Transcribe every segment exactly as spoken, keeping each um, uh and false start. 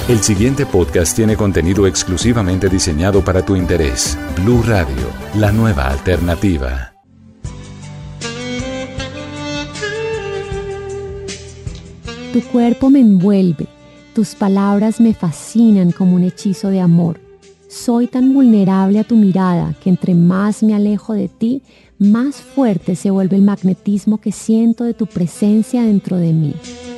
El siguiente podcast tiene contenido exclusivamente diseñado para tu interés. Blue Radio, la nueva alternativa. Tu cuerpo me envuelve, tus palabras me fascinan como un hechizo de amor. Soy tan vulnerable a tu mirada que entre más me alejo de ti, más fuerte se vuelve el magnetismo que siento de tu presencia dentro de mí.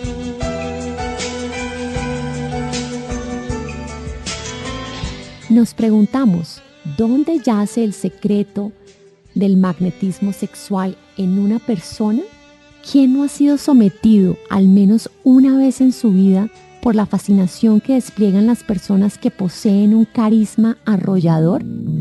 Nos preguntamos, ¿dónde yace el secreto del magnetismo sexual en una persona? ¿Quién no ha sido sometido al menos una vez en su vida por la fascinación que despliegan las personas que poseen un carisma arrollador?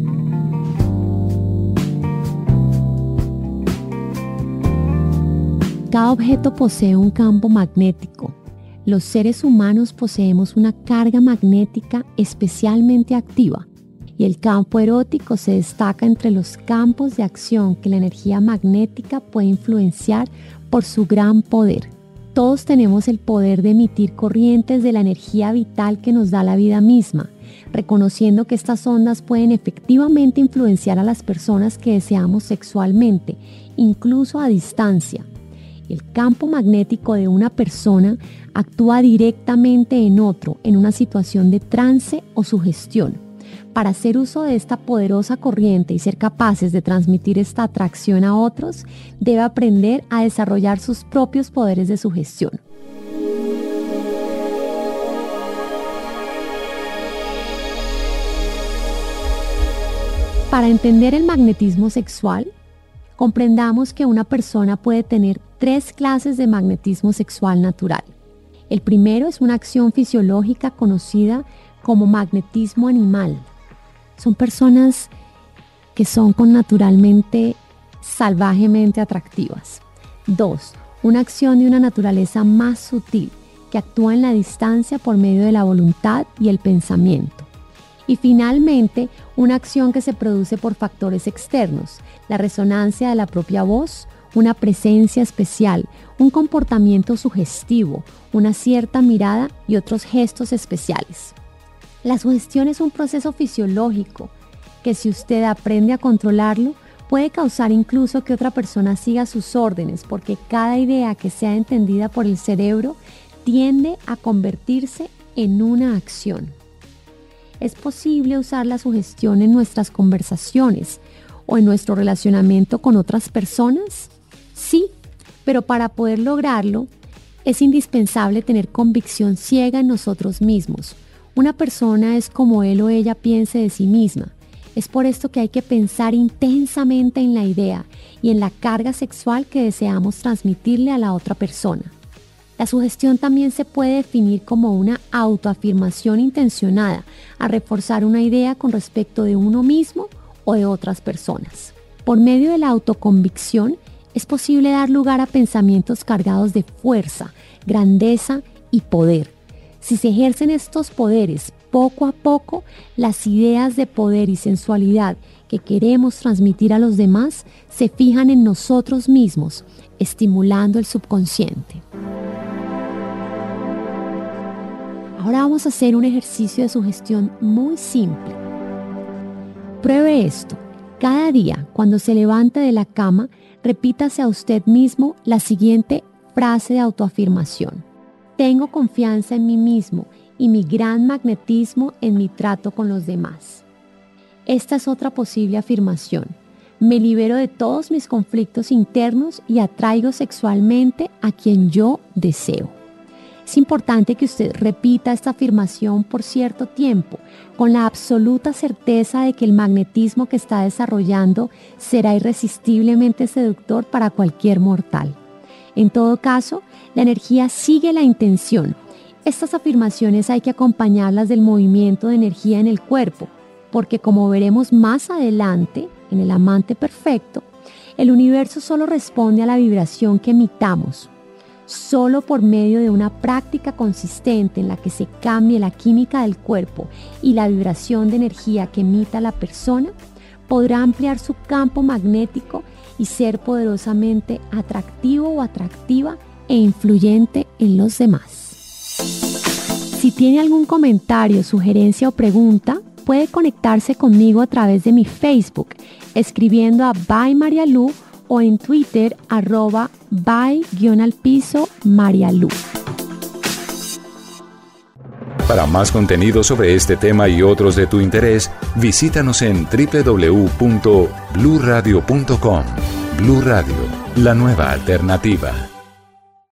Cada objeto posee un campo magnético. Los seres humanos poseemos una carga magnética especialmente activa y el campo erótico se destaca entre los campos de acción que la energía magnética puede influenciar por su gran poder. Todos tenemos el poder de emitir corrientes de la energía vital que nos da la vida misma, reconociendo que estas ondas pueden efectivamente influenciar a las personas que deseamos sexualmente, incluso a distancia. El campo magnético de una persona actúa directamente en otro en una situación de trance o sugestión. Para hacer uso de esta poderosa corriente y ser capaces de transmitir esta atracción a otros, debe aprender a desarrollar sus propios poderes de sugestión. Para entender el magnetismo sexual, comprendamos que una persona puede tener tres clases de magnetismo sexual natural. El primero es una acción fisiológica conocida como magnetismo animal. Son personas que son con naturalmente salvajemente atractivas. Dos, una acción de una naturaleza más sutil que actúa en la distancia por medio de la voluntad y el pensamiento. Y finalmente, una acción que se produce por factores externos, la resonancia de la propia voz, una presencia especial, un comportamiento sugestivo, una cierta mirada y otros gestos especiales. La sugestión es un proceso fisiológico que, si usted aprende a controlarlo, puede causar incluso que otra persona siga sus órdenes, porque cada idea que sea entendida por el cerebro tiende a convertirse en una acción. ¿Es posible usar la sugestión en nuestras conversaciones o en nuestro relacionamiento con otras personas? Sí, pero para poder lograrlo es indispensable tener convicción ciega en nosotros mismos. Una persona es como él o ella piense de sí misma. Es por esto que hay que pensar intensamente en la idea y en la carga sexual que deseamos transmitirle a la otra persona. La sugestión también se puede definir como una autoafirmación intencionada a reforzar una idea con respecto de uno mismo o de otras personas. Por medio de la autoconvicción es posible dar lugar a pensamientos cargados de fuerza, grandeza y poder. Si se ejercen estos poderes poco a poco, las ideas de poder y sensualidad que queremos transmitir a los demás se fijan en nosotros mismos, estimulando el subconsciente. Ahora vamos a hacer un ejercicio de sugestión muy simple. Pruebe esto. Cada día, cuando se levante de la cama, repítase a usted mismo la siguiente frase de autoafirmación. Tengo confianza en mí mismo y mi gran magnetismo en mi trato con los demás. Esta es otra posible afirmación. Me libero de todos mis conflictos internos y atraigo sexualmente a quien yo deseo. Es importante que usted repita esta afirmación por cierto tiempo, con la absoluta certeza de que el magnetismo que está desarrollando será irresistiblemente seductor para cualquier mortal. En todo caso, la energía sigue la intención. Estas afirmaciones hay que acompañarlas del movimiento de energía en el cuerpo, porque como veremos más adelante, en el amante perfecto, el universo solo responde a la vibración que emitamos. Solo por medio de una práctica consistente en la que se cambie la química del cuerpo y la vibración de energía que emita la persona, podrá ampliar su campo magnético y ser poderosamente atractivo o atractiva e influyente en los demás. Si tiene algún comentario, sugerencia o pregunta, puede conectarse conmigo a través de mi Facebook, escribiendo a By María Lu o en Twitter, arroba by-al-piso María Lu. Para más contenido sobre este tema y otros de tu interés, visítanos en doble u doble u doble u punto blue radio punto com. Blue Radio, la nueva alternativa.